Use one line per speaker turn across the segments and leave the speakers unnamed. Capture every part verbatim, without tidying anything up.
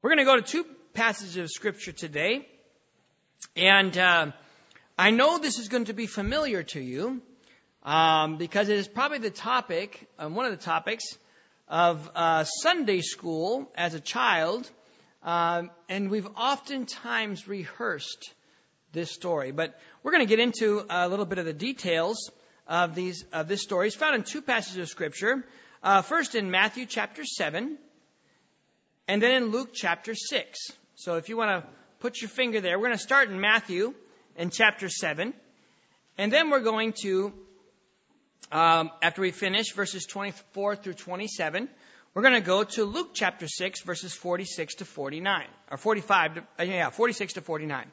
We're going to go to two passages of Scripture today. And uh, I know this is going to be familiar to you um, because it is probably the topic, um, one of the topics of uh, Sunday school as a child. Um, and we've oftentimes rehearsed this story. But we're going to get into a little bit of the details of these of this story. It's found in two passages of Scripture. Uh, first in Matthew chapter seven. And then in Luke chapter six. So if you want to put your finger there, we're going to start in Matthew in chapter seven. And then we're going to, um, after we finish verses twenty-four through twenty-seven, we're going to go to Luke chapter six, verses forty-six to forty-nine. Or forty-five, to, uh, yeah, forty-six to forty-nine.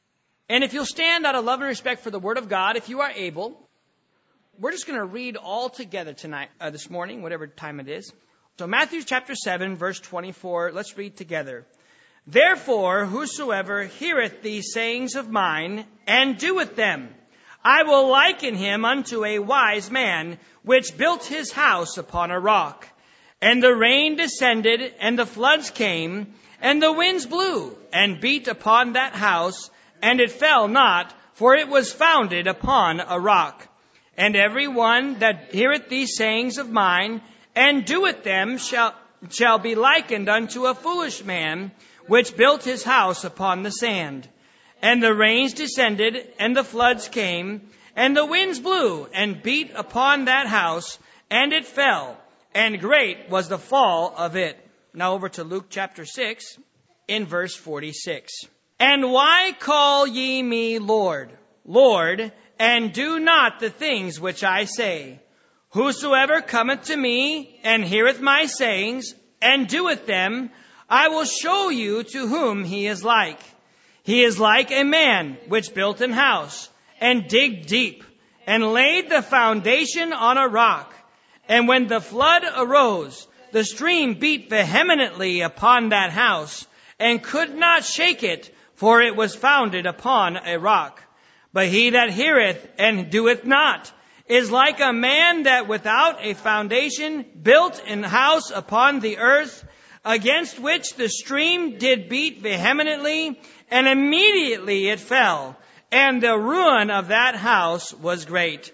And if you'll stand out of love and respect for the Word of God, if you are able, we're just going to read all together tonight, uh, this morning, whatever time it is. So Matthew chapter seven, verse twenty-four, let's read together. Therefore, whosoever heareth these sayings of mine, and doeth them, I will liken him unto a wise man, which built his house upon a rock. And the rain descended, and the floods came, and the winds blew, and beat upon that house, and it fell not, for it was founded upon a rock. And every one that heareth these sayings of mine, and doeth them, shall, shall be likened unto a foolish man, which built his house upon the sand. And the rains descended, and the floods came, and the winds blew, and beat upon that house, and it fell, and great was the fall of it. Now over to Luke chapter six, in verse forty-six. And why call ye me Lord, Lord, and do not the things which I say? Whosoever cometh to me, and heareth my sayings, and doeth them, I will show you to whom he is like. He is like a man which built an house, and digged deep, and laid the foundation on a rock. And when the flood arose, the stream beat vehemently upon that house, and could not shake it, for it was founded upon a rock. But he that heareth and doeth not is like a man that without a foundation built an house upon the earth, against which the stream did beat vehemently, and immediately it fell, and the ruin of that house was great.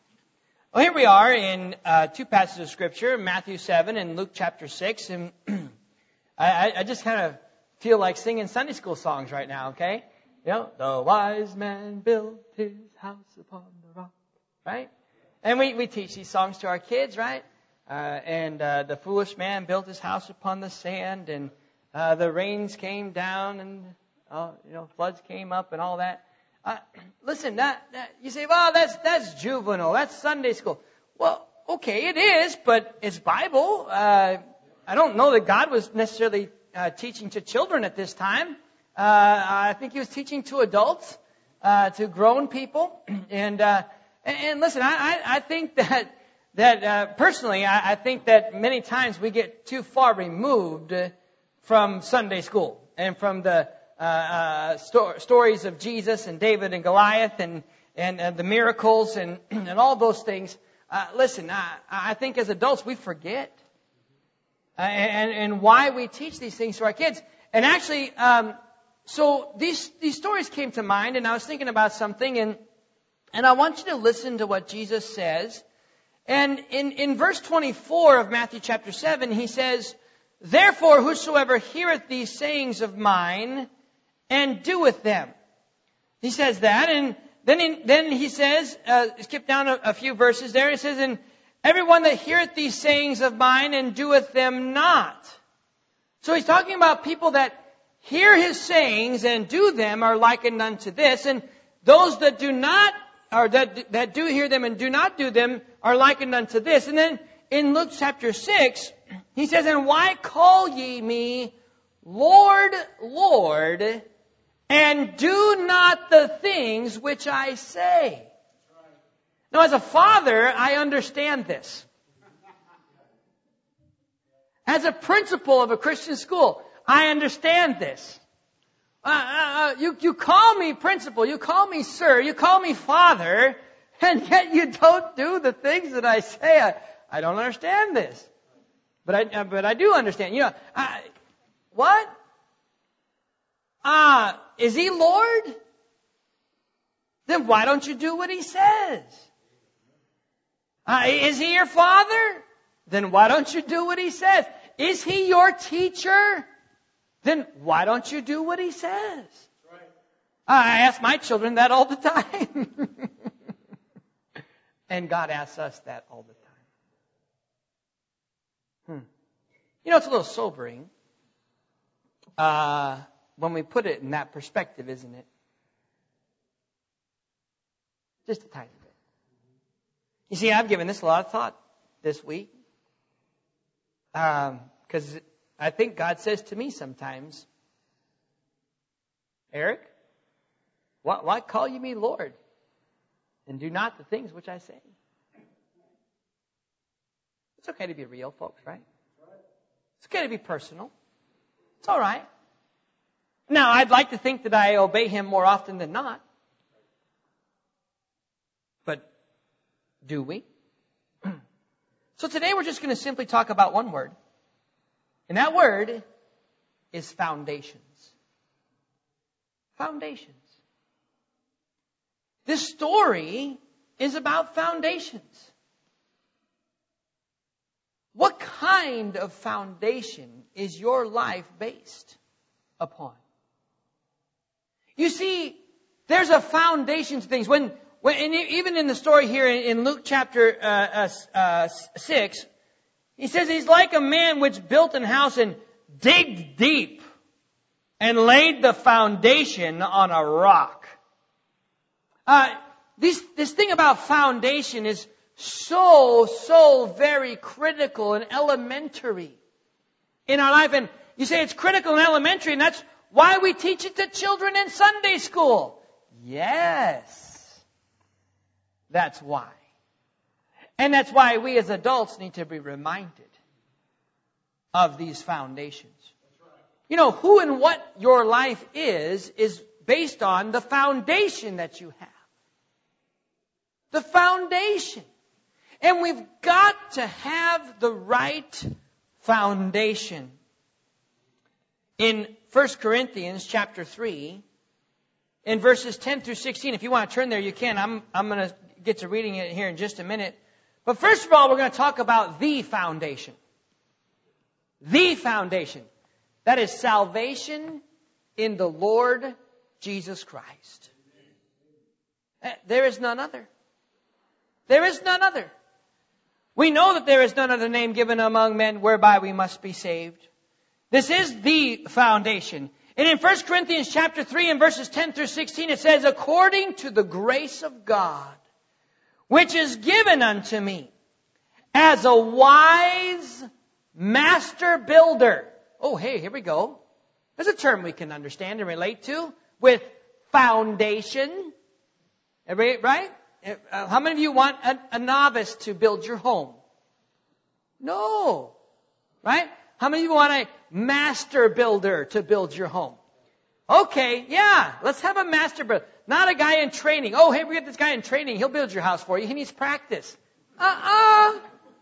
Well, here we are in uh, two passages of Scripture, Matthew seven and Luke chapter six, and I, I just kind of feel like singing Sunday school songs right now, okay? You know, the wise man built his house upon the rock, right? And we, we teach these songs to our kids, right? Uh, and uh, the foolish man built his house upon the sand, and uh, the rains came down, and uh, you know, floods came up, and all that. Uh, listen, that, that you say, well, that's that's juvenile, that's Sunday school. Well, okay, it is, but it's Bible. Uh, I don't know that God was necessarily uh, teaching to children at this time. Uh, I think He was teaching to adults, uh, to grown people, and. Uh, And, and listen, I, I, I think that, that uh, personally, I, I think that many times we get too far removed from Sunday school and from the uh, uh, sto- stories of Jesus and David and Goliath and, and uh, the miracles and, and all those things. Uh, listen, I, I think as adults we forget uh, and, and why we teach these things to our kids. And actually, um, so these these stories came to mind, and I was thinking about something, and And I want you to listen to what Jesus says. And in, in verse twenty-four of Matthew chapter seven, He says, Therefore, whosoever heareth these sayings of mine, and doeth them. He says that, and then in, then He says, uh, skip down a, a few verses there, He says, And everyone that heareth these sayings of mine, and doeth them not. So He's talking about people that hear His sayings, and do them, are likened unto this, and those that do not or that that do hear them and do not do them are likened unto this. And then in Luke chapter six, He says, And why call ye me Lord, Lord, and do not the things which I say? Now, as a father, I understand this. As a principal of a Christian school, I understand this. Uh, uh, you, you call me principal, you call me sir, you call me father, and yet you don't do the things that I say. I, I don't understand this. But I, uh, but I do understand. You know, I, what? uh, is He Lord? Then why don't you do what He says? Uh, is He your Father? Then why don't you do what He says? Is He your teacher? Then why don't you do what He says? I ask my children that all the time. And God asks us that all the time. Hmm. You know, it's a little sobering uh, when we put it in that perspective, isn't it? Just a tiny bit. You see, I've given this a lot of thought this week. Because um, I think God says to me sometimes, Eric, why, why call you me Lord and do not the things which I say? It's okay to be real, folks, right? It's okay to be personal. It's all right. Now, I'd like to think that I obey Him more often than not. But do we? So today we're just going to simply talk about one word. And that word is foundations. Foundations. This story is about foundations. What kind of foundation is your life based upon? You see, there's a foundation to things. When, when and even in the story here in, in Luke chapter uh, uh, uh, six, he says he's like a man which built an house and digged deep and laid the foundation on a rock. Uh, this, this thing about foundation is so, so very critical and elementary in our life. And you say it's critical and elementary, and that's why we teach it to children in Sunday school. Yes. That's why. And that's why we as adults need to be reminded of these foundations. You know, who and what your life is, is based on the foundation that you have. The foundation. And we've got to have the right foundation. In First Corinthians chapter three, in verses ten through sixteen, if you want to turn there, you can. I'm, I'm going to get to reading it here in just a minute. But first of all, we're going to talk about the foundation. The foundation. That is salvation in the Lord Jesus Christ. There is none other. There is none other. We know that there is none other name given among men whereby we must be saved. This is the foundation. And in First Corinthians chapter three and verses ten through sixteen, it says, according to the grace of God, which is given unto me as a wise master builder. Oh, hey, here we go. There's a term we can understand and relate to with foundation. Everybody, right? How many of you want a, a novice to build your home? No. Right? How many of you want a master builder to build your home? Okay, yeah. Let's have a master builder. Not a guy in training. Oh, hey, we got this guy in training. He'll build your house for you. He needs practice. Uh-uh.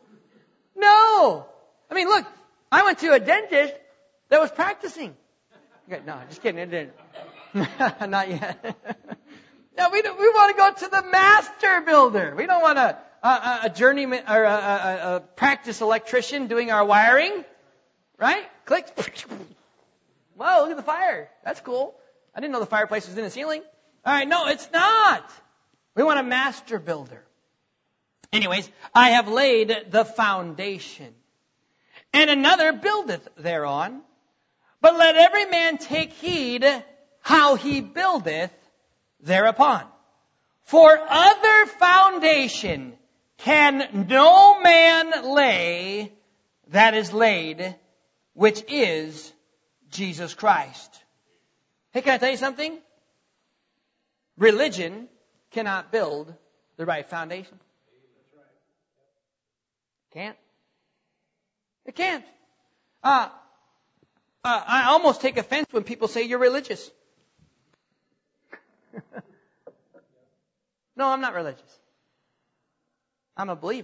No. I mean, look, I went to a dentist that was practicing. Okay, no, just kidding. It didn't. Not yet. No, we don't, we want to go to the master builder. We don't want a, a, a journeyman or a, a, a practice electrician doing our wiring. Right? Click. Whoa, look at the fire. That's cool. I didn't know the fireplace was in the ceiling. All right, no, it's not. We want a master builder. Anyways, I have laid the foundation, and another buildeth thereon. But let every man take heed how he buildeth thereupon. For other foundation can no man lay that is laid, which is Jesus Christ. Hey, can I tell you something? Religion cannot build the right foundation. Can't. It can't. Uh, uh, I almost take offense when people say you're religious. No, I'm not religious. I'm a believer.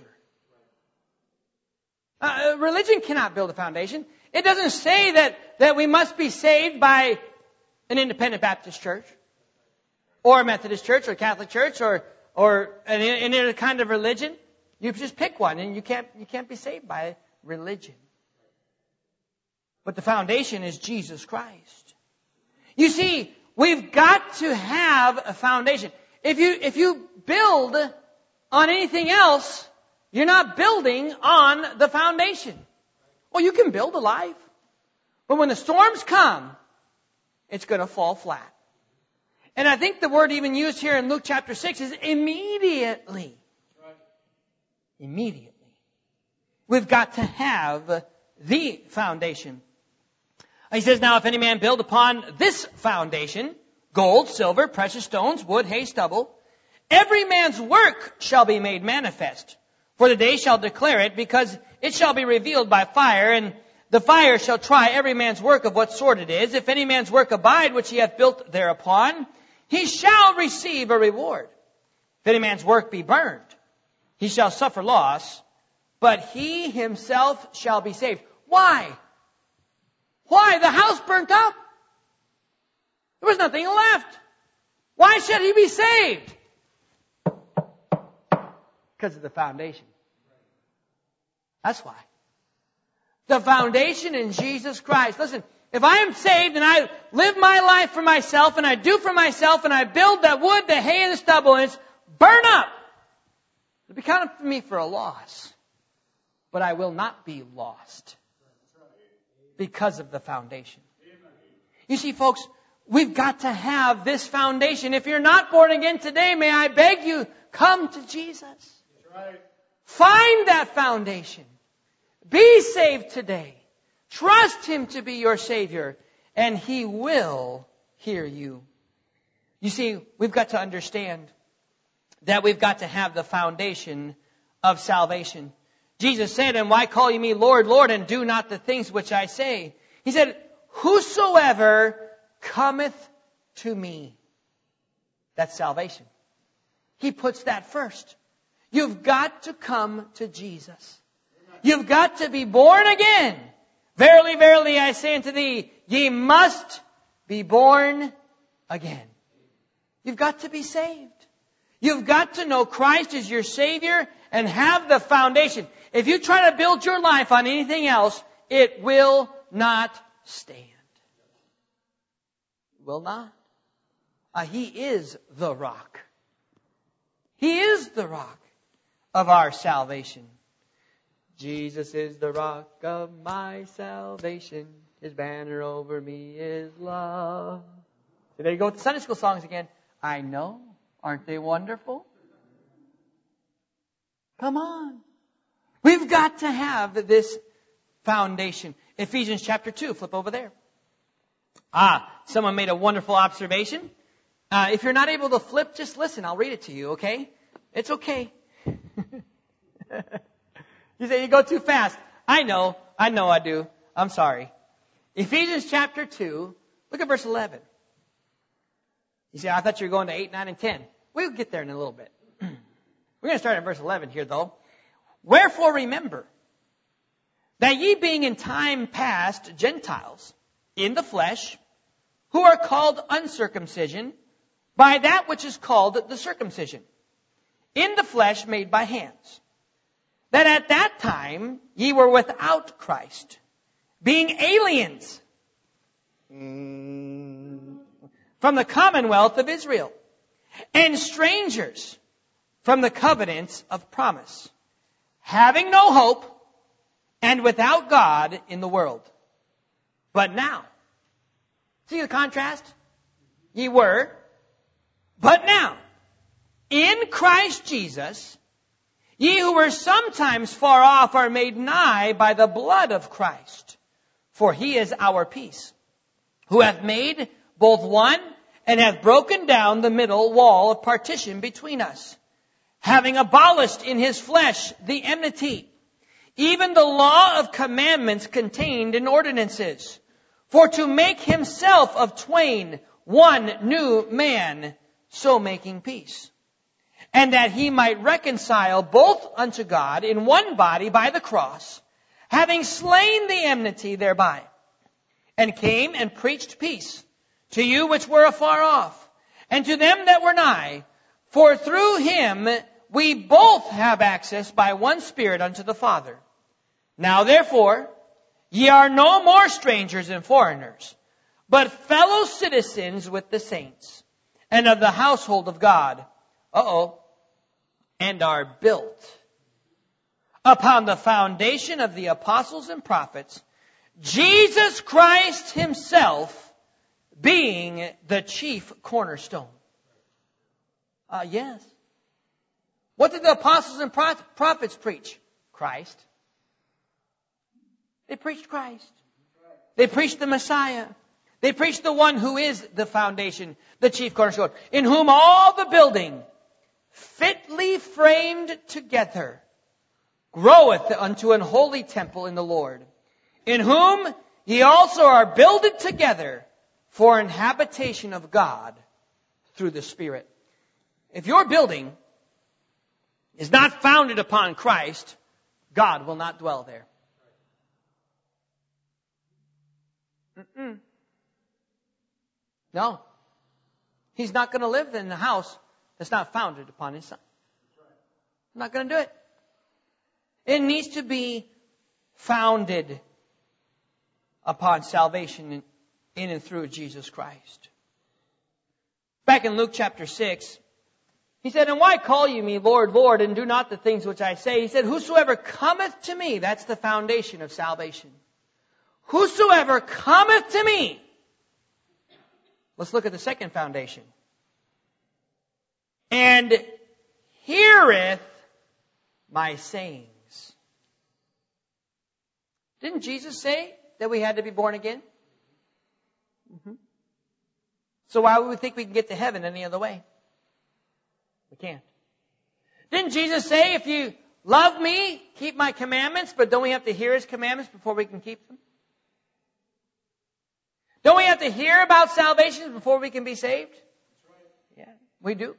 Uh, religion cannot build a foundation. It doesn't say that, that we must be saved by an independent Baptist church, or a Methodist church, or a Catholic church, or or any other kind of religion. You just pick one, and you can't you can't be saved by religion. But the foundation is Jesus Christ. You see, we've got to have a foundation. If you if you build on anything else, you're not building on the foundation. Well, you can build a life, but when the storms come, it's going to fall flat. And I think the word even used here in Luke chapter six is immediately. Immediately. We've got to have the foundation. He says, now if any man build upon this foundation, gold, silver, precious stones, wood, hay, stubble, every man's work shall be made manifest. For the day shall declare it, because it shall be revealed by fire, and the fire shall try every man's work of what sort it is. If any man's work abide which he hath built thereupon, he shall receive a reward. If any man's work be burned, he shall suffer loss, but he himself shall be saved. Why? Why? The house burnt up. There was nothing left. Why should he be saved? Because of the foundation. That's why. The foundation in Jesus Christ. Listen, if I am saved and I live my life for myself and I do for myself and I build that wood, the hay, and the stubble and it's burn up, it'll be counted for me for a loss. But I will not be lost because of the foundation. You see, folks, we've got to have this foundation. If you're not born again today, may I beg you, come to Jesus. Right. Find that foundation. Be saved today. Trust Him to be your Savior, and He will hear you. You see, we've got to understand that we've got to have the foundation of salvation. Jesus said, and why call ye me Lord, Lord, and do not the things which I say? He said, whosoever cometh to me. That's salvation. He puts that first. You've got to come to Jesus. You've got to be born again. Verily, verily, I say unto thee, ye must be born again. You've got to be saved. You've got to know Christ as your Savior and have the foundation. If you try to build your life on anything else, it will not stand. It will not. Uh, he is the rock. He is the rock of our salvation. Jesus is the rock of my salvation. His banner over me is love. So there you go with the Sunday school songs again. I know. Aren't they wonderful? Come on. We've got to have this foundation. Ephesians chapter two. Flip over there. Ah, someone made a wonderful observation. Uh, if you're not able to flip, just listen. I'll read it to you, okay? It's okay. You say you go too fast. I know. I know I do. I'm sorry. Ephesians chapter two. Look at verse eleven. You say, I thought you were going to eight, nine, and ten. We'll get there in a little bit. We're going to start at verse eleven here, though. Wherefore remember that ye being in time past Gentiles in the flesh, who are called uncircumcision by that which is called the circumcision, in the flesh made by hands, that at that time ye were without Christ, being aliens mm, from the commonwealth of Israel, and strangers from the covenants of promise, having no hope, and without God in the world. But now, see the contrast? Ye were, but now, in Christ Jesus, ye who were sometimes far off are made nigh by the blood of Christ. For He is our peace, who hath made both one, and hath broken down the middle wall of partition between us, having abolished in His flesh the enmity, even the law of commandments contained in ordinances, for to make Himself of twain one new man, so making peace, and that He might reconcile both unto God in one body by the cross, having slain the enmity thereby, and came and preached peace to you which were afar off, and to them that were nigh. For through him we both have access by one Spirit unto the Father. Now therefore, ye are no more strangers and foreigners, but fellow citizens with the saints, and of the household of God. Uh-oh. And are built upon the foundation of the apostles and prophets, Jesus Christ himself being the chief cornerstone. Uh, yes. What did the apostles and prophets preach? Christ. They preached Christ. They preached the Messiah. They preached the one who is the foundation, the chief cornerstone, in whom all the building, fitly framed together, groweth unto an holy temple in the Lord, in whom ye also are builded together for an habitation of God through the Spirit. If your building is not founded upon Christ, God will not dwell there. Mm-mm. No. He's not going to live in the house that's not founded upon His Son. I'm not going to do it. It needs to be founded upon salvation in, in and through Jesus Christ. Back in Luke chapter six, He said, and why call you me Lord, Lord, and do not the things which I say? He said, whosoever cometh to me, that's the foundation of salvation. Whosoever cometh to me. Let's look at the second foundation. And heareth my sayings. Didn't Jesus say that we had to be born again? Mm-hmm. So why would we think we can get to heaven any other way? We can't. Didn't Jesus say, if you love me, keep my commandments, but don't we have to hear His commandments before we can keep them? Don't we have to hear about salvation before we can be saved? Yeah, we do.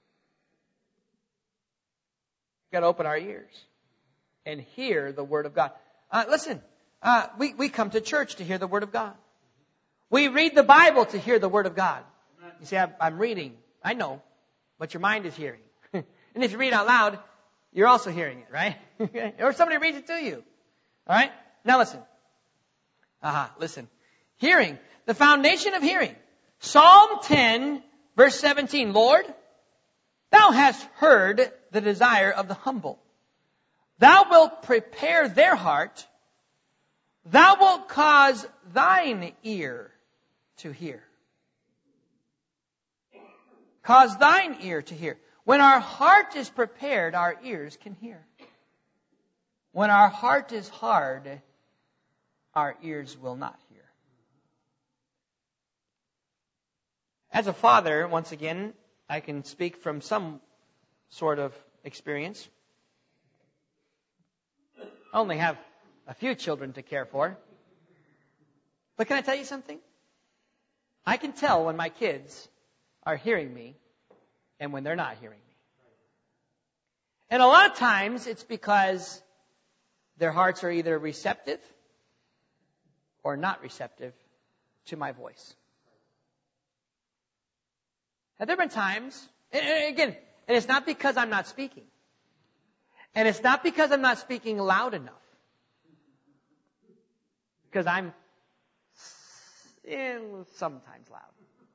We've got to open our ears and hear the Word of God. Uh, listen, uh, we, we come to church to hear the Word of God. We read the Bible to hear the Word of God. You say, I'm, I'm reading. I know, but your mind is hearing. And if you read out loud, you're also hearing it, right? Or somebody reads it to you. All right? Now listen. Aha, listen. Hearing. The foundation of hearing. Psalm ten, verse seventeen. Lord, Thou hast heard the desire of the humble. Thou wilt prepare their heart. Thou wilt cause Thine ear to hear. Cause Thine ear to hear. When our heart is prepared, our ears can hear. When our heart is hard, our ears will not hear. As a father, once again, I can speak from some sort of experience. I only have a few children to care for. But can I tell you something? I can tell when my kids are hearing me and when they're not hearing me. And a lot of times it's because their hearts are either receptive or not receptive to my voice. Have there been times, and again, and it's not because I'm not speaking. And it's not because I'm not speaking loud enough. Because I'm eh, sometimes loud.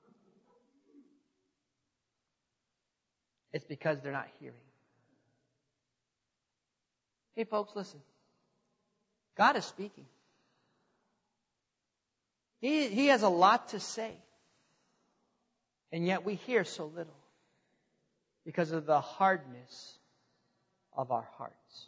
It's because they're not hearing. Hey folks, listen. God is speaking. He, he has a lot to say. And yet we hear so little because of the hardness of our hearts.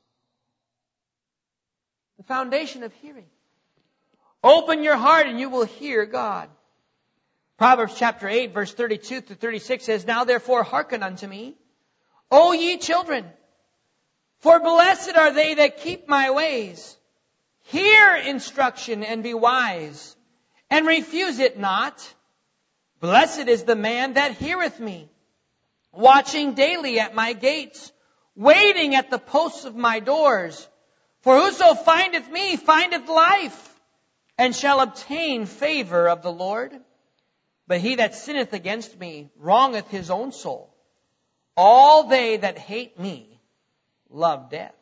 The foundation of hearing. Open your heart and you will hear God. Proverbs chapter eight, verse thirty-two through thirty-six says, Now therefore hearken unto me, O ye children, for blessed are they that keep my ways. Hear instruction and be wise, and refuse it not. Blessed is the man that heareth me, watching daily at my gates, waiting at the posts of my doors. For whoso findeth me findeth life, and shall obtain favor of the Lord. But he that sinneth against me wrongeth his own soul. All they that hate me love death.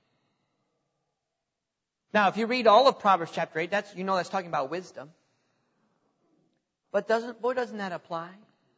Now, if you read all of Proverbs chapter eight, that's, you know that's talking about wisdom. But doesn't, boy, doesn't that apply?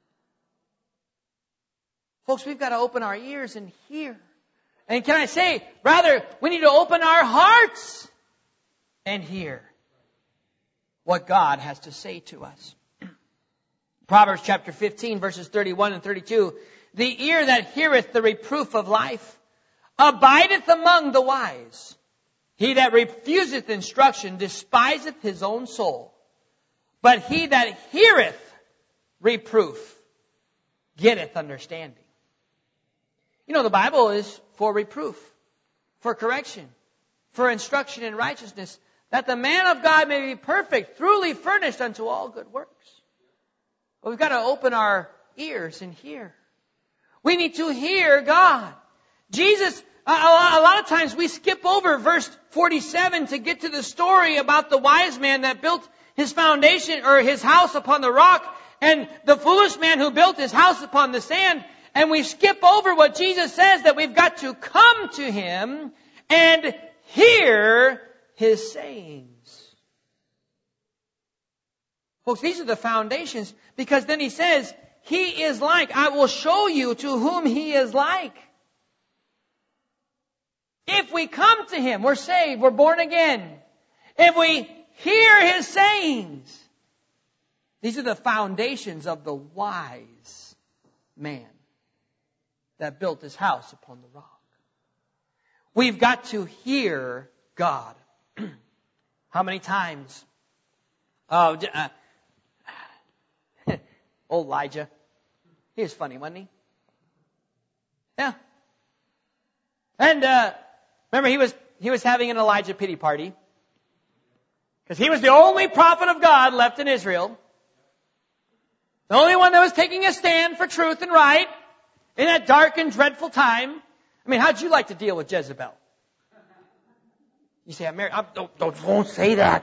Folks, we've got to open our ears and hear. And can I say, rather, we need to open our hearts and hear what God has to say to us. Proverbs chapter fifteen, verses thirty-one and thirty-two. The ear that heareth the reproof of life abideth among the wise. He that refuseth instruction despiseth his own soul. But he that heareth reproof getteth understanding. You know, the Bible is for reproof, for correction, for instruction in righteousness, that the man of God may be perfect, truly furnished unto all good works. But we've got to open our ears and hear. We need to hear God. Jesus, a lot of times we skip over verse forty-seven to get to the story about the wise man that built his foundation or his house upon the rock, and the foolish man who built his house upon the sand. And we skip over what Jesus says, that we've got to come to Him and hear His sayings. Folks, these are the foundations, because then He says, He is like, I will show you to whom He is like. If we come to Him, we're saved, we're born again. If we hear His sayings, these are the foundations of the wise man that built his house upon the rock. We've got to hear God. How many times? Oh, uh, old Elijah. He was funny, wasn't he? Yeah. And uh, remember, he was he was having an Elijah pity party because he was the only prophet of God left in Israel. The only one that was taking a stand for truth and right. In that dark and dreadful time. I mean, how'd you like to deal with Jezebel? You say, I'm married. I'm, don't, don't, don't say that.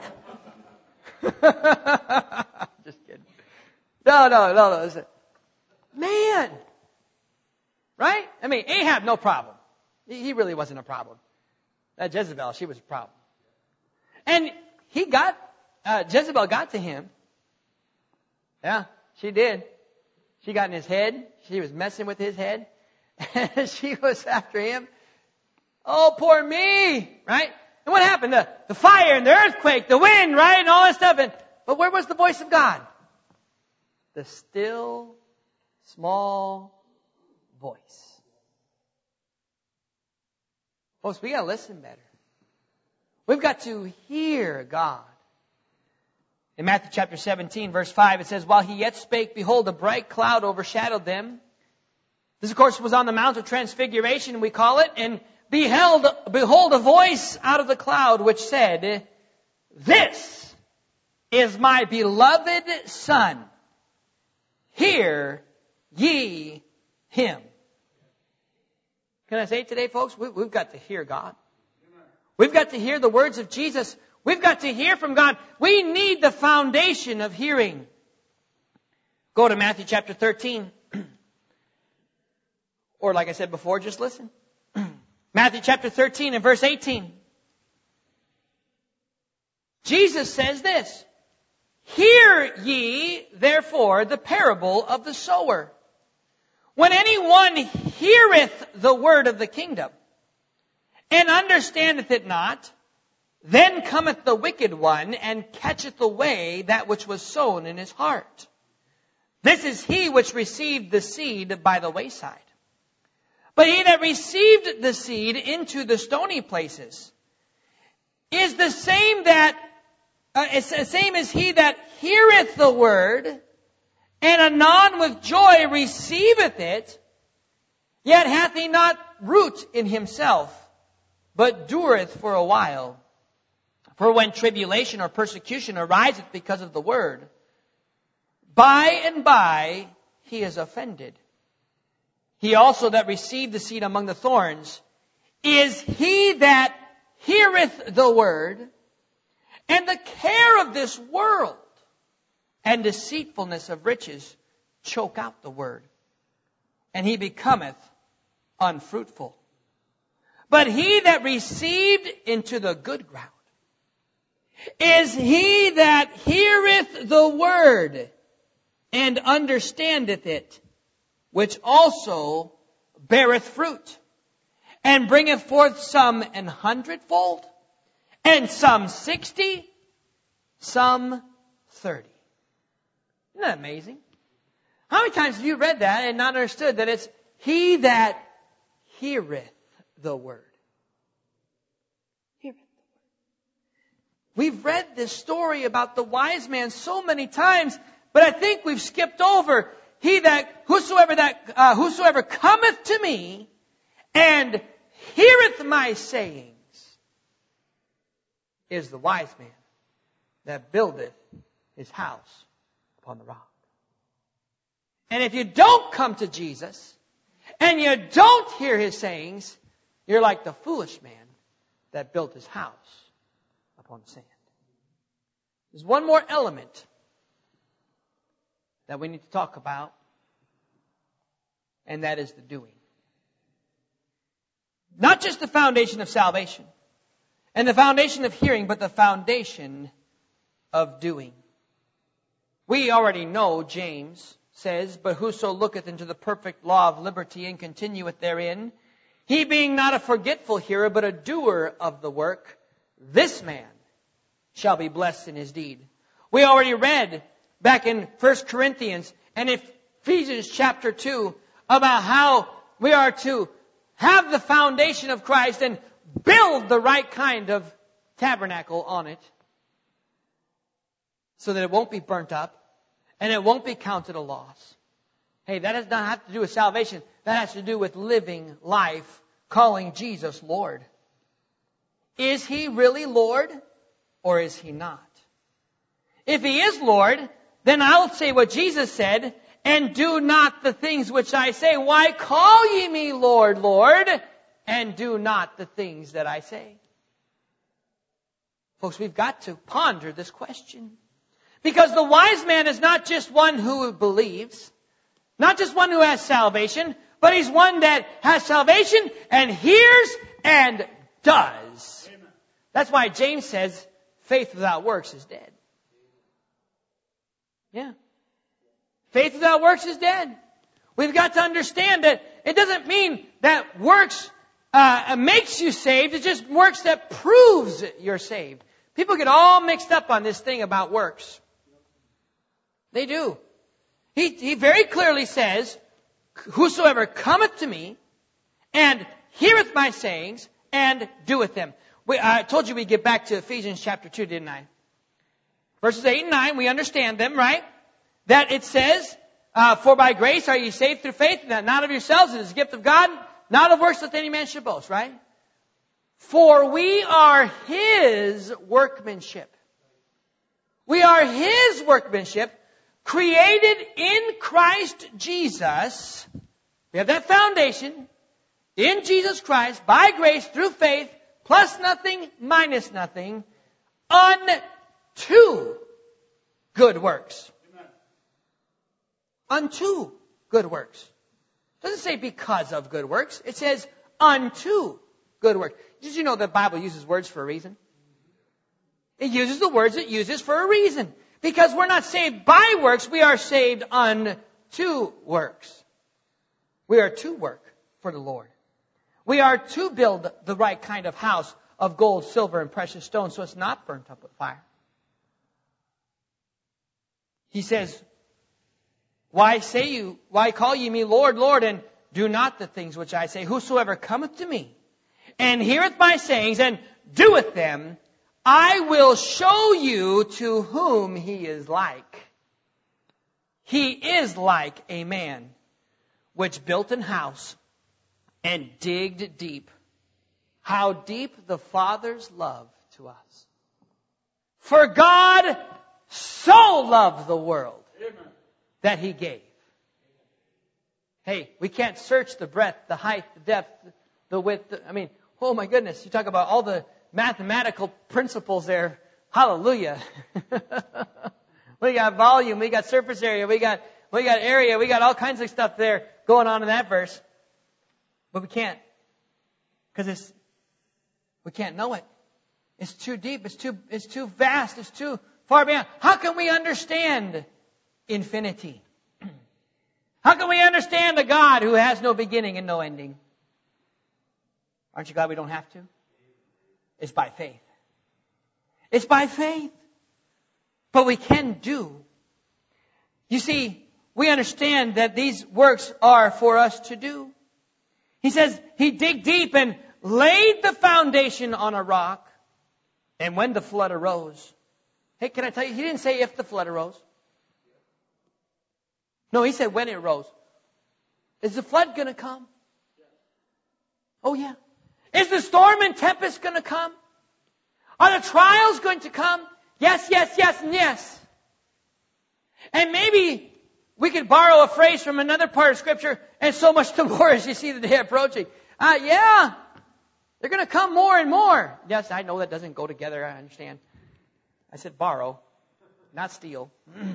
Just kidding. No, no, no, no. Listen. Man. Right? I mean, Ahab, no problem. He really wasn't a problem. That Jezebel, she was a problem. And he got, uh, Jezebel got to him. Yeah, she did. She got in his head. She was messing with his head. And she was after him. Oh, poor me. Right? And what happened? The, the fire and the earthquake, the wind, right? And all that stuff. And, but where was the voice of God? The still, small voice. Folks, we got to listen better. We've got to hear God. In Matthew chapter seventeen, verse five, it says, while he yet spake, behold, a bright cloud overshadowed them. This, of course, was on the Mount of Transfiguration, we call it. And beheld, behold, a voice out of the cloud which said, this is my beloved Son. Hear ye him. Can I say it today, folks? We, we've got to hear God. We've got to hear the words of Jesus. We've got to hear from God. We need the foundation of hearing. Go to Matthew chapter thirteen. Or like I said before, just listen. Matthew chapter thirteen and verse eighteen. Jesus says this. Hear ye, therefore, the parable of the sower. When anyone heareth the word of the kingdom, and understandeth it not, then cometh the wicked one, and catcheth away that which was sown in his heart. This is he which received the seed by the wayside. But he that received the seed into the stony places is the same that, uh, is the same as he that heareth the word, and anon with joy receiveth it, yet hath he not root in himself, but dureth for a while. For when tribulation or persecution ariseth because of the word, by and by he is offended. He also that received the seed among the thorns is he that heareth the word, and the care of this world, and deceitfulness of riches choke out the word, and he becometh unfruitful. But he that received into the good ground is he that heareth the word, and understandeth it, which also beareth fruit, and bringeth forth some an hundredfold, and some sixty, some thirty. Isn't that amazing? How many times have you read that and not understood that it's he that heareth the word? Heareth the word. We've read this story about the wise man so many times, but I think we've skipped over he that whosoever that uh, whosoever cometh to me and heareth my sayings is the wise man that buildeth his house upon the rock. And if you don't come to Jesus and you don't hear his sayings, you're like the foolish man that built his house upon sand. There's one more element that we need to talk about, and that is the doing. Not just the foundation of salvation and the foundation of hearing, but the foundation of doing. We already know, James says, but whoso looketh into the perfect law of liberty and continueth therein, he being not a forgetful hearer, but a doer of the work, this man shall be blessed in his deed. We already read back in First Corinthians and Ephesians chapter two about how we are to have the foundation of Christ and build the right kind of tabernacle on it so that it won't be burnt up and it won't be counted a loss. Hey, that does not have to do with salvation. That has to do with living life, calling Jesus Lord. Is he really Lord or is he not? If he is Lord, then I'll say what Jesus said, and do not the things which I say. Why call ye me Lord, Lord, and do not the things that I say? Folks, we've got to ponder this question. Because the wise man is not just one who believes, not just one who has salvation, but he's one that has salvation and hears and does. Amen. That's why James says, faith without works is dead. Yeah. Faith without works is dead. We've got to understand that it doesn't mean that works uh, makes you saved. It's just works that proves you're saved. People get all mixed up on this thing about works. They do. He, he very clearly says, whosoever cometh to me and heareth my sayings and doeth them. We, I told you we'd get back to Ephesians chapter two, didn't I? Verses eight and nine, we understand them, right? That it says, uh, for by grace are ye saved through faith, and that not of yourselves, it is a gift of God, not of works that any man should boast, right? For we are his workmanship. We are his workmanship, created in Christ Jesus. We have that foundation in Jesus Christ, by grace, through faith, plus nothing, minus nothing, unto good works. Amen. Unto good works. It doesn't say because of good works. It says unto good works. Did you know the Bible uses words for a reason? It uses the words it uses for a reason. Because we're not saved by works, we are saved unto works. We are to work for the Lord. We are to build the right kind of house of gold, silver, and precious stones so it's not burnt up with fire. He says, why say you, why call ye me Lord, Lord, and do not the things which I say? Whosoever cometh to me and heareth my sayings and doeth them, I will show you to whom he is like. He is like a man which built an house and digged deep. How deep the Father's love to us. For God so loved the world that he gave. Hey, we can't search the breadth, the height, the depth, the width. The, I mean, oh my goodness, you talk about all the mathematical principles there. Hallelujah. We got volume, we got surface area, we got we got area, we got all kinds of stuff there going on in that verse. But we can't. Because it's we can't know it. It's too deep, it's too it's too vast, it's too far beyond. How can we understand infinity? How can we understand a God who has no beginning and no ending? Aren't you glad we don't have to? It's by faith. It's by faith. But we can do. You see, we understand that these works are for us to do. He says he digged deep and laid the foundation on a rock. And when the flood arose. Hey, can I tell you, he didn't say if the flood arose. No, he said when it arose. Is the flood going to come? Oh, yeah. Is the storm and tempest going to come? Are the trials going to come? Yes, yes, yes, and yes. And maybe we could borrow a phrase from another part of Scripture, and so much the more as you see the day approaching. Uh, yeah, they're going to come more and more. Yes, I know that doesn't go together, I understand. I said borrow, not steal.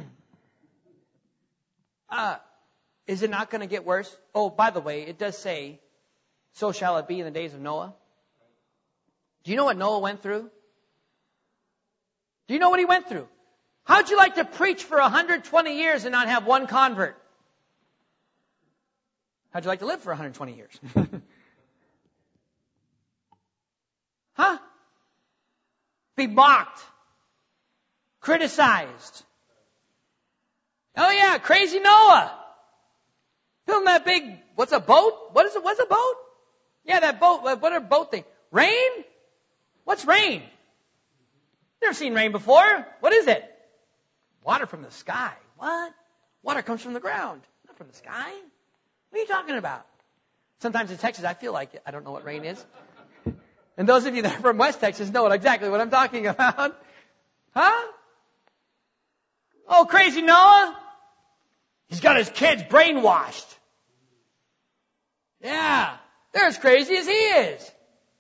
uh, is it not going to get worse? Oh, by the way, it does say, so shall it be in the days of Noah. Do you know what Noah went through? Do you know what he went through? How'd you like to preach for one hundred twenty years and not have one convert? How'd you like to live for one hundred twenty years? Huh? Be mocked. Criticized. Oh yeah, crazy Noah. Building that big, what's a boat? What is it? What's a boat? Yeah, that boat. What are boat thing? Rain? What's rain? Never seen rain before. What is it? Water from the sky. What? Water comes from the ground, not from the sky. What are you talking about? Sometimes in Texas, I feel like it. I don't know what rain is. And those of you that are from West Texas know exactly what I'm talking about. Huh? Oh, crazy Noah. He's got his kids brainwashed. Yeah, they're as crazy as he is.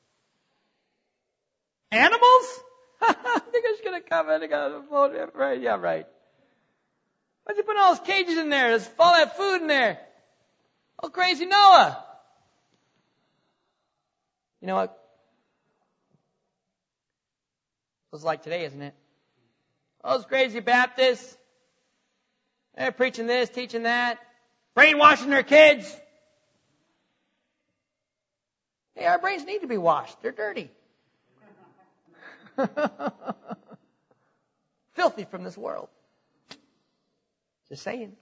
Animals? They're just going to come in and go, right, yeah, right. Why'd you put all those cages in there? There's all that food in there. Oh, crazy Noah. You know what? It's like today, isn't it? Those crazy Baptists. They're preaching this, teaching that. Brainwashing their kids. Hey, our brains need to be washed. They're dirty. Filthy from this world. Just saying.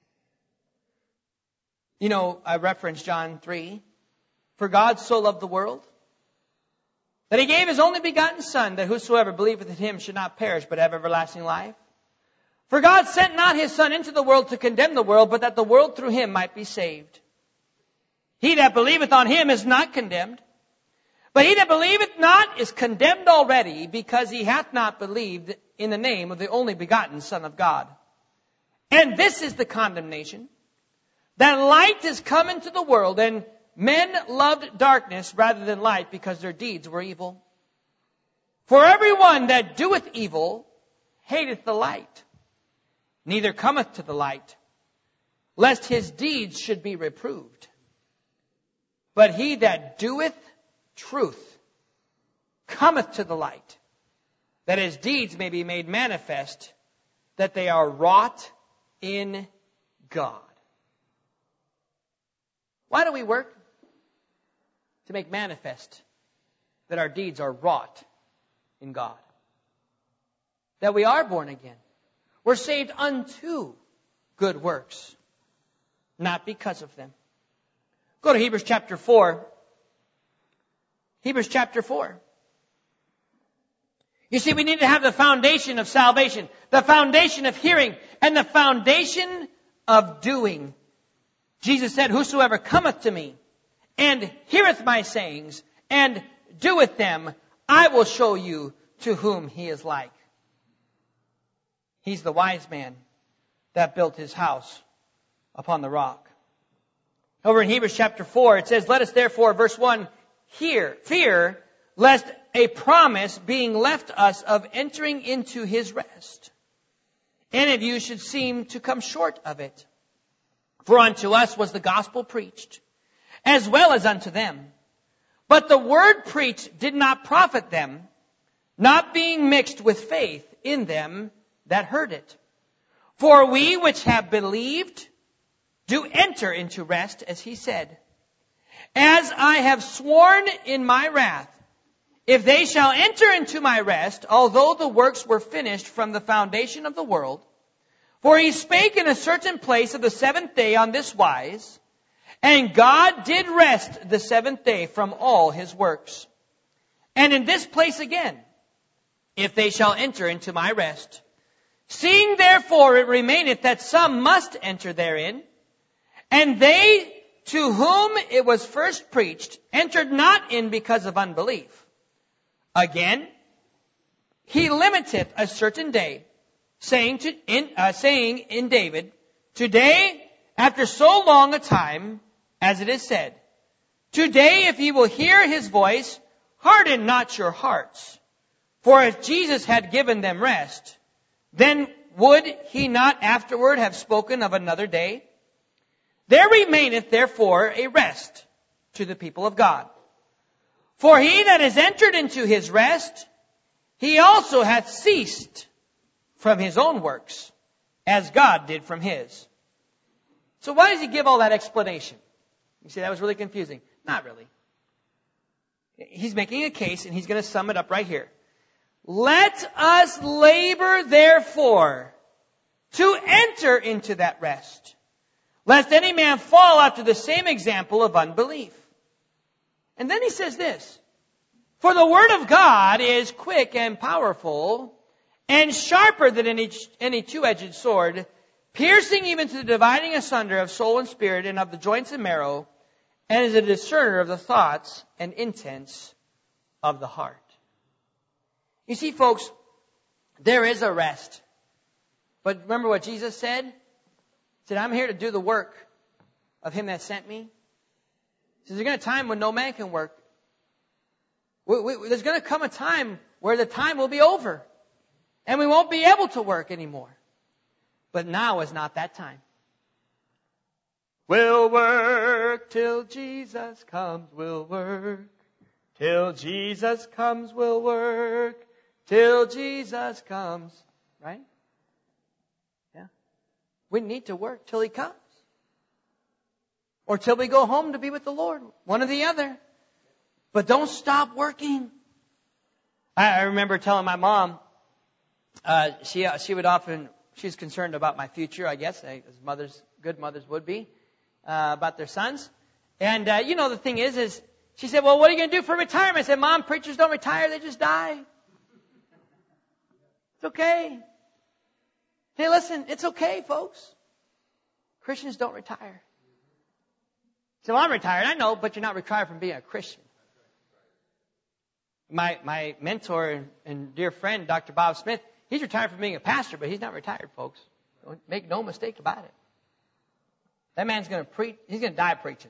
You know, I referenced John three. For God so loved the world that he gave his only begotten Son, that whosoever believeth in him should not perish, but have everlasting life. For God sent not his Son into the world to condemn the world, but that the world through him might be saved. He that believeth on him is not condemned. But he that believeth not is condemned already, because he hath not believed in the name of the only begotten Son of God. And this is the condemnation, that light is come into the world, and men loved darkness rather than light, because their deeds were evil. For everyone that doeth evil hateth the light, neither cometh to the light, lest his deeds should be reproved. But he that doeth truth cometh to the light, that his deeds may be made manifest, that they are wrought in God. Why do we work? To make manifest that our deeds are wrought in God. That we are born again. We're saved unto good works, not because of them. Go to Hebrews chapter four. Hebrews chapter four. You see, we need to have the foundation of salvation, the foundation of hearing, and the foundation of doing. Jesus said, whosoever cometh to me and heareth my sayings and doeth them, I will show you to whom he is like. He's the wise man that built his house upon the rock. Over in Hebrews chapter four, it says, let us therefore, verse one, hear, fear, lest a promise being left us of entering into his rest, any of you should seem to come short of it. For unto us was the gospel preached, as well as unto them. But the word preached did not profit them, not being mixed with faith in them that heard it. For we which have believed do enter into rest, as he said, as I have sworn in my wrath, if they shall enter into my rest, although the works were finished from the foundation of the world. For he spake in a certain place of the seventh day on this wise, and God did rest the seventh day from all his works. And in this place again, if they shall enter into my rest. Seeing therefore it remaineth that some must enter therein, and they to whom it was first preached entered not in because of unbelief. Again, he limiteth a certain day, saying to in uh, saying in David, today, after so long a time, as it is said, today if ye will hear his voice, harden not your hearts. For if Jesus had given them rest, then would he not afterward have spoken of another day? There remaineth therefore a rest to the people of God. For he that is entered into his rest, he also hath ceased from his own works, as God did from his. So why does he give all that explanation? You see, that was really confusing. Not really. He's making a case, and he's going to sum it up right here. Let us labor, therefore, to enter into that rest, lest any man fall after the same example of unbelief. And then he says this, for the word of God is quick and powerful, and sharper than any, any two-edged sword, piercing even to the dividing asunder of soul and spirit, and of the joints and marrow, and is a discerner of the thoughts and intents of the heart. You see, folks, there is a rest. But remember what Jesus said? He said, I'm here to do the work of him that sent me. He says, there's going to be a time when no man can work. We, we, there's going to come a time where the time will be over. And we won't be able to work anymore. But now is not that time. We'll work till Jesus comes, we'll work. Till Jesus comes, we'll work. Till Jesus comes. Right? Yeah. We need to work till he comes. Or till we go home to be with the Lord. One or the other. But don't stop working. I, I remember telling my mom, uh, she uh, she would often, she's concerned about my future, I guess, as mothers, good mothers would be, uh, about their sons. And, uh, you know, the thing is, is she said, well, what are you going to do for retirement? I said, Mom, preachers don't retire, they just die. It's okay. Hey, listen, it's okay, folks. Christians don't retire. So I'm retired. I know, but you're not retired from being a Christian. My my mentor and dear friend, Doctor Bob Smith, he's retired from being a pastor, but he's not retired, folks. Don't make no mistake about it. That man's going to preach. He's going to die preaching.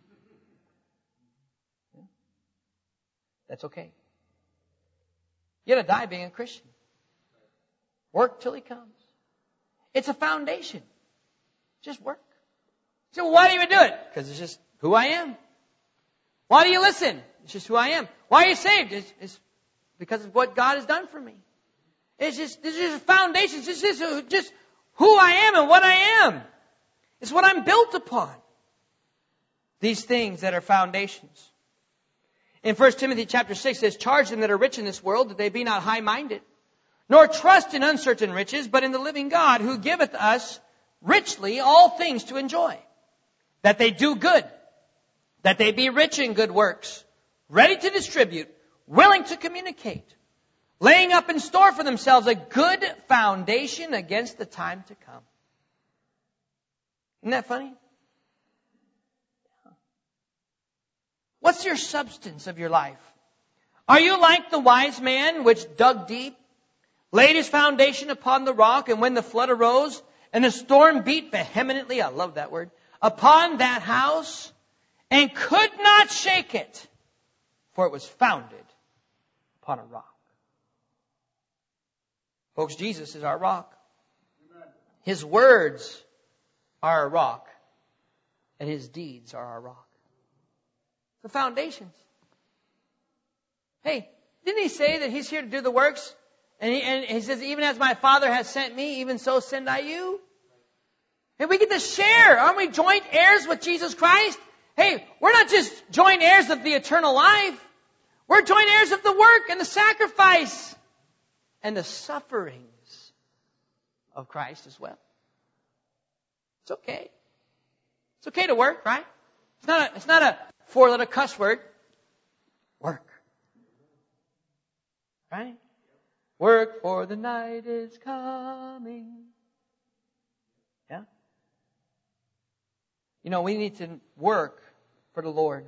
That's okay. You're going to die being a Christian. Work till he comes. It's a foundation. Just work. So why do you do it? Because it's just who I am. Why do you listen? It's just who I am. Why are you saved? It's, it's because of what God has done for me. It's just, this is a foundation. It's just, it's just who I am and what I am. It's what I'm built upon. These things that are foundations. In First Timothy chapter six, it says, charge them that are rich in this world, that they be not high-minded, nor trust in uncertain riches, but in the living God, who giveth us richly all things to enjoy. That they do good, that they be rich in good works, ready to distribute, willing to communicate, laying up in store for themselves a good foundation against the time to come. Isn't that funny? What's your substance of your life? Are you like the wise man which dug deep, laid his foundation upon the rock, and when the flood arose and the storm beat vehemently, I love that word, upon that house, and could not shake it, for it was founded upon a rock. Folks, Jesus is our rock. His words are a rock, and His deeds are our rock. The foundations. Hey, didn't He say that He's here to do the works? And He, and he says, even as my Father has sent me, even so send I you. And we get to share. Aren't we joint heirs with Jesus Christ? Hey, we're not just joint heirs of the eternal life. We're joint heirs of the work and the sacrifice and the sufferings of Christ as well. It's okay. It's okay to work, right? It's not a, it's not a four-letter cuss word. Work. Right? Work, for the night is coming. Yeah? You know, we need to work for the Lord.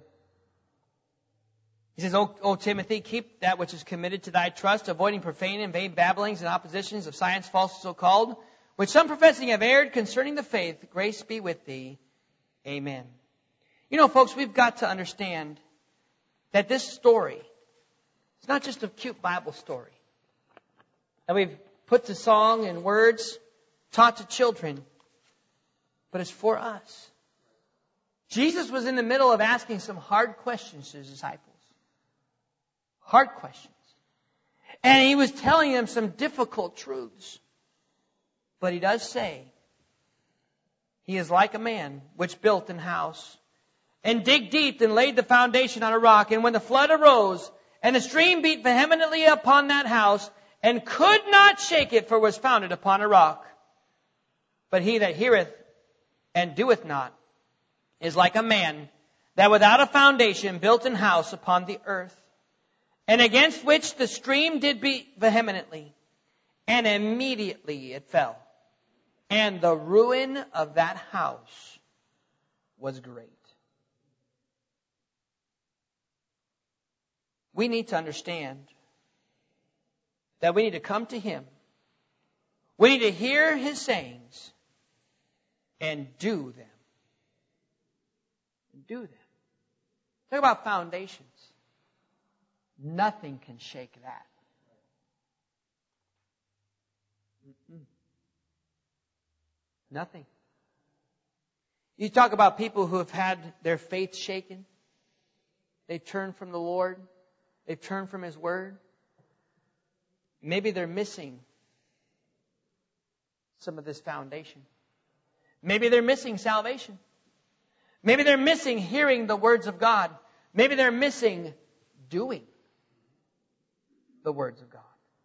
He says, O, o Timothy, keep that which is committed to thy trust, avoiding profane and vain babblings and oppositions of science false so called, which some professing have erred concerning the faith. Grace be with thee. Amen. You know, folks, we've got to understand that this story, it's not just a cute Bible story that we've put to song and words, taught to children, but it's for us. Jesus was in the middle of asking some hard questions to His disciples. Hard questions. And He was telling them some difficult truths. But He does say, He is like a man which built an house and digged deep and laid the foundation on a rock. And when the flood arose and the stream beat vehemently upon that house and could not shake it, for it was founded upon a rock. But he that heareth and doeth not is like a man that without a foundation built an house upon the earth, and against which the stream did beat vehemently, and immediately it fell. And the ruin of that house was great. We need to understand that we need to come to Him. We need to hear His sayings and do them. Do them. Talk about foundations. Nothing can shake that. Mm-mm. Nothing. You talk about people who have had their faith shaken. They've turned from the Lord. They've turned from His Word. Maybe they're missing some of this foundation. Maybe they're missing salvation. Maybe they're missing hearing the words of God. Maybe they're missing doing the words of God.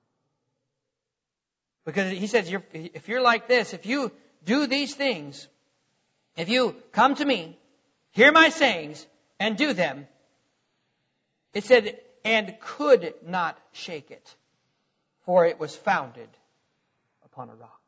Because He says, you're, if you're like this, if you do these things, if you come to me, hear my sayings, and do them, it said, and could not shake it, for it was founded upon a rock.